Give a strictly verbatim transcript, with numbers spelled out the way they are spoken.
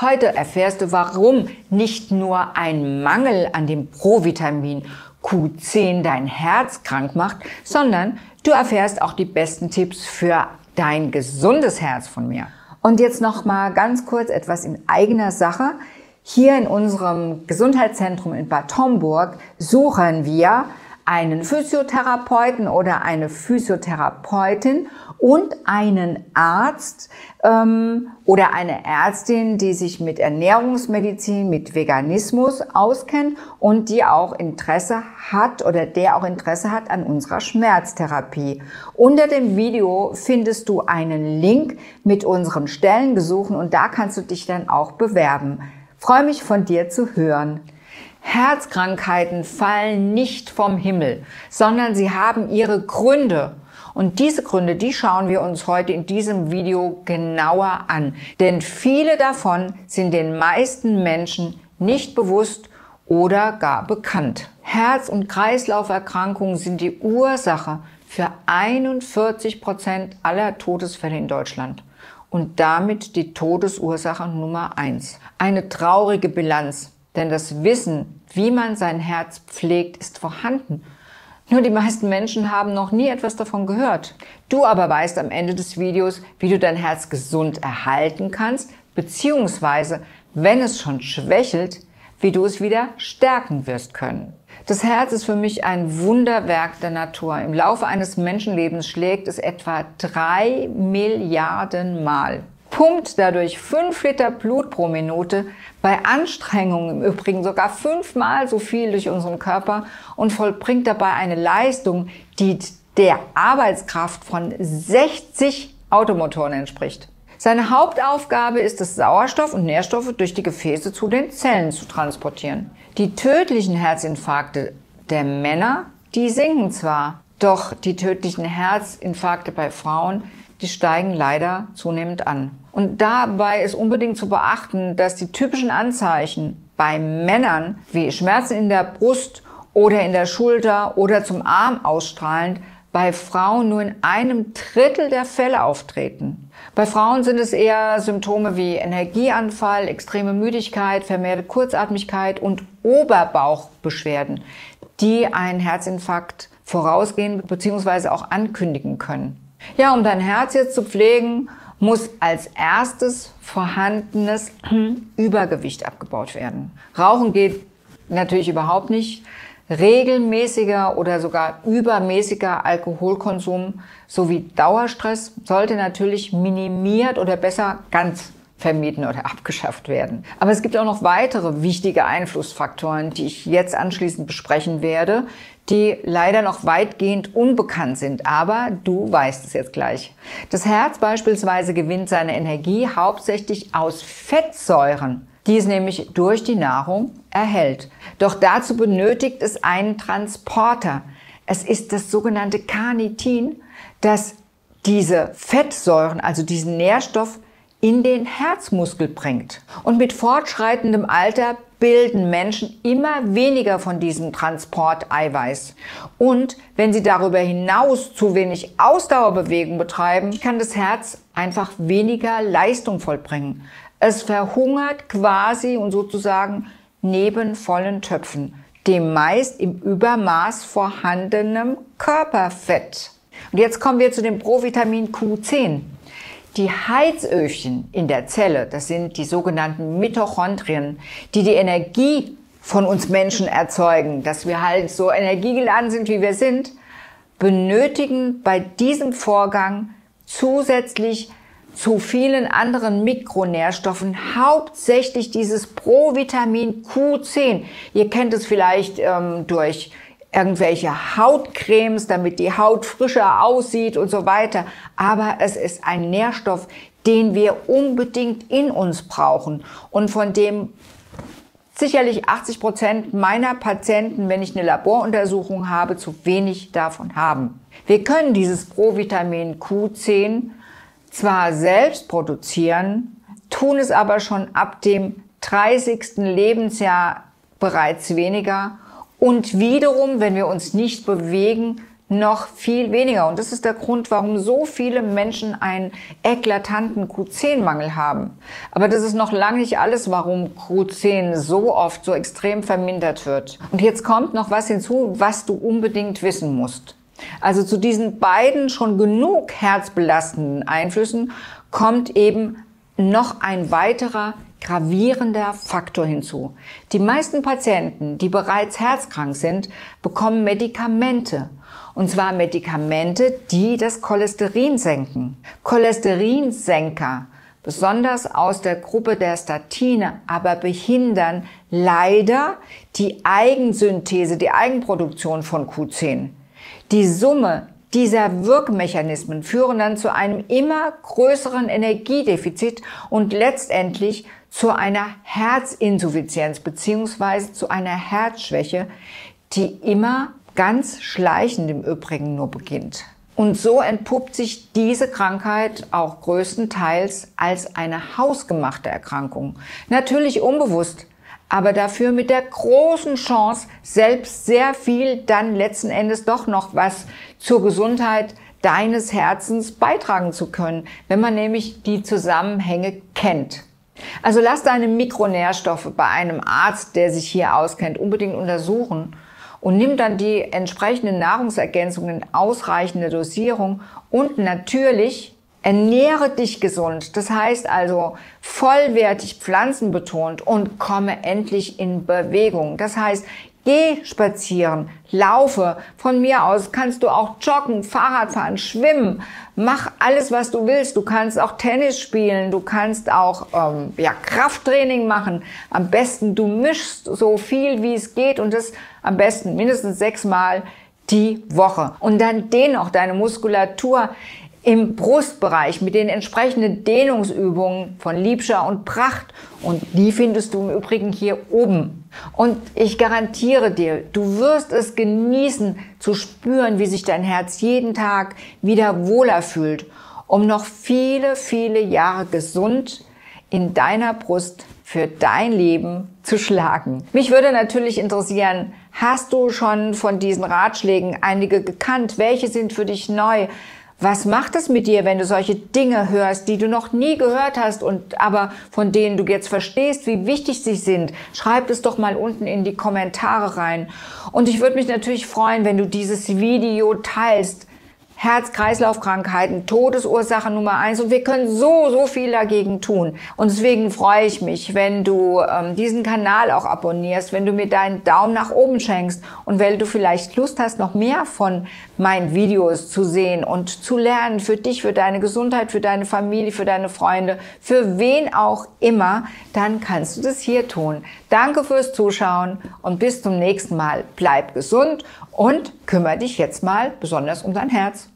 Heute erfährst du, warum nicht nur ein Mangel an dem Provitamin Q zehn dein Herz krank macht, sondern du erfährst auch die besten Tipps für dein gesundes Herz von mir. Und jetzt noch mal ganz kurz etwas in eigener Sache. Hier in unserem Gesundheitszentrum in Bad Homburg suchen wir einen Physiotherapeuten oder eine Physiotherapeutin und einen Arzt ähm, oder eine Ärztin, die sich mit Ernährungsmedizin, mit Veganismus auskennt und die auch Interesse hat oder der auch Interesse hat an unserer Schmerztherapie. Unter dem Video findest du einen Link mit unseren Stellengesuchen und da kannst du dich dann auch bewerben. Freue mich, von dir zu hören. Herzkrankheiten fallen nicht vom Himmel, sondern sie haben ihre Gründe. Und diese Gründe, die schauen wir uns heute in diesem Video genauer an. Denn viele davon sind den meisten Menschen nicht bewusst oder gar bekannt. Herz- und Kreislauferkrankungen sind die Ursache für einundvierzig Prozent aller Todesfälle in Deutschland. Und damit die Todesursache Nummer eins. Eine traurige Bilanz. Denn das Wissen, wie man sein Herz pflegt, ist vorhanden. Nur die meisten Menschen haben noch nie etwas davon gehört. Du aber weißt am Ende des Videos, wie du dein Herz gesund erhalten kannst, beziehungsweise, wenn es schon schwächelt, wie du es wieder stärken wirst können. Das Herz ist für mich ein Wunderwerk der Natur. Im Laufe eines Menschenlebens schlägt es etwa drei Milliarden Mal. Pumpt dadurch fünf Liter Blut pro Minute, bei Anstrengung im Übrigen sogar fünfmal so viel durch unseren Körper und vollbringt dabei eine Leistung, die der Arbeitskraft von sechzig Automotoren entspricht. Seine Hauptaufgabe ist es, Sauerstoff und Nährstoffe durch die Gefäße zu den Zellen zu transportieren. Die tödlichen Herzinfarkte der Männer, die sinken zwar, doch die tödlichen Herzinfarkte bei Frauen, die steigen leider zunehmend an. Und dabei ist unbedingt zu beachten, dass die typischen Anzeichen bei Männern wie Schmerzen in der Brust oder in der Schulter oder zum Arm ausstrahlend bei Frauen nur in einem Drittel der Fälle auftreten. Bei Frauen sind es eher Symptome wie Energieanfall, extreme Müdigkeit, vermehrte Kurzatmigkeit und Oberbauchbeschwerden, die einen Herzinfarkt vorausgehen bzw. auch ankündigen können. Ja, um dein Herz jetzt zu pflegen, muss als erstes vorhandenes Übergewicht abgebaut werden. Rauchen geht natürlich überhaupt nicht. Regelmäßiger oder sogar übermäßiger Alkoholkonsum sowie Dauerstress sollte natürlich minimiert oder besser ganz vermieden oder abgeschafft werden. Aber es gibt auch noch weitere wichtige Einflussfaktoren, die ich jetzt anschließend besprechen werde, die leider noch weitgehend unbekannt sind. Aber du weißt es jetzt gleich. Das Herz beispielsweise gewinnt seine Energie hauptsächlich aus Fettsäuren, die es nämlich durch die Nahrung erhält. Doch dazu benötigt es einen Transporter. Es ist das sogenannte Carnitin, das diese Fettsäuren, also diesen Nährstoff, in den Herzmuskel bringt. Und mit fortschreitendem Alter bilden Menschen immer weniger von diesem Transporteiweiß. Und wenn sie darüber hinaus zu wenig Ausdauerbewegung betreiben, kann das Herz einfach weniger Leistung vollbringen. Es verhungert quasi und sozusagen neben vollen Töpfen, dem meist im Übermaß vorhandenen Körperfett. Und jetzt kommen wir zu dem Provitamin Q zehn. Die Heizöfchen in der Zelle, das sind die sogenannten Mitochondrien, die die Energie von uns Menschen erzeugen, dass wir halt so energiegeladen sind, wie wir sind, benötigen bei diesem Vorgang zusätzlich zu vielen anderen Mikronährstoffen hauptsächlich dieses Provitamin Q zehn. Ihr kennt es vielleicht ähm, durch irgendwelche Hautcremes, damit die Haut frischer aussieht und so weiter. Aber es ist ein Nährstoff, den wir unbedingt in uns brauchen und von dem sicherlich achtzig Prozent meiner Patienten, wenn ich eine Laboruntersuchung habe, zu wenig davon haben. Wir können dieses Provitamin Q zehn zwar selbst produzieren, tun es aber schon ab dem dreißigsten Lebensjahr bereits weniger. Und wiederum, wenn wir uns nicht bewegen, noch viel weniger. Und das ist der Grund, warum so viele Menschen einen eklatanten Q zehn Mangel haben. Aber das ist noch lange nicht alles, warum Q zehn so oft so extrem vermindert wird. Und jetzt kommt noch was hinzu, was du unbedingt wissen musst. Also zu diesen beiden schon genug herzbelastenden Einflüssen kommt eben noch ein weiterer gravierender Faktor hinzu. Die meisten Patienten, die bereits herzkrank sind, bekommen Medikamente. Und zwar Medikamente, die das Cholesterin senken. Cholesterinsenker, besonders aus der Gruppe der Statine, aber behindern leider die Eigensynthese, die Eigenproduktion von Q zehn. Die Summe dieser Wirkmechanismen führen dann zu einem immer größeren Energiedefizit und letztendlich zu einer Herzinsuffizienz bzw. zu einer Herzschwäche, die immer ganz schleichend im Übrigen nur beginnt. Und so entpuppt sich diese Krankheit auch größtenteils als eine hausgemachte Erkrankung. Natürlich unbewusst, aber dafür mit der großen Chance, selbst sehr viel dann letzten Endes doch noch was zur Gesundheit deines Herzens beitragen zu können, wenn man nämlich die Zusammenhänge kennt. Also lass deine Mikronährstoffe bei einem Arzt, der sich hier auskennt, unbedingt untersuchen und nimm dann die entsprechenden Nahrungsergänzungen in ausreichender Dosierung und natürlich ernähre dich gesund. Das heißt also vollwertig pflanzenbetont und komme endlich in Bewegung. Das heißt, geh spazieren, laufe. Von mir aus kannst du auch joggen, Fahrrad fahren, schwimmen. Mach alles, was du willst. Du kannst auch Tennis spielen. Du kannst auch ähm, ja, Krafttraining machen. Am besten du mischst so viel, wie es geht und das am besten mindestens sechsmal die Woche. Und dann dehn auch deine Muskulatur im Brustbereich mit den entsprechenden Dehnungsübungen von Liebscher und Pracht. Und die findest du im Übrigen hier oben. Und ich garantiere dir, du wirst es genießen zu spüren, wie sich dein Herz jeden Tag wieder wohler fühlt, um noch viele, viele Jahre gesund in deiner Brust für dein Leben zu schlagen. Mich würde natürlich interessieren, hast du schon von diesen Ratschlägen einige gekannt? Welche sind für dich neu? Was macht es mit dir, wenn du solche Dinge hörst, die du noch nie gehört hast und aber von denen du jetzt verstehst, wie wichtig sie sind? Schreib es doch mal unten in die Kommentare rein. Und ich würde mich natürlich freuen, wenn du dieses Video teilst. Herz-Kreislauf-Krankheiten, Todesursache Nummer eins und wir können so, so viel dagegen tun. Und deswegen freue ich mich, wenn du ähm, diesen Kanal auch abonnierst, wenn du mir deinen Daumen nach oben schenkst und wenn du vielleicht Lust hast, noch mehr von meinen Videos zu sehen und zu lernen für dich, für deine Gesundheit, für deine Familie, für deine Freunde, für wen auch immer, dann kannst du das hier tun. Danke fürs Zuschauen und bis zum nächsten Mal. Bleib gesund und kümmere dich jetzt mal besonders um dein Herz.